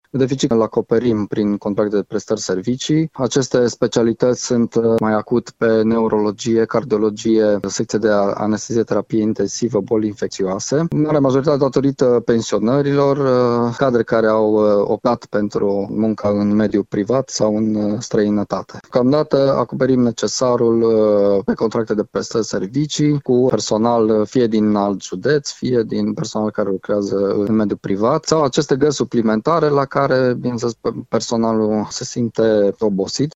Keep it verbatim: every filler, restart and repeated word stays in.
Deficit îl acoperim prin contracte de prestări servicii. Aceste specialități sunt mai acut pe neurologie, cardiologie, secție de anestezie, terapie intensivă, boli infecțioase. În mare majoritate datorită pensionărilor, cadre care au optat pentru munca în mediul privat sau în străinătate. Deocamdată acoperim necesarul pe contracte de prestări servicii cu personal fie din alt județ, fie din personal care lucrează în mediul privat sau aceste gări suplimentare la care, bineînțeles, personalul se simte obosit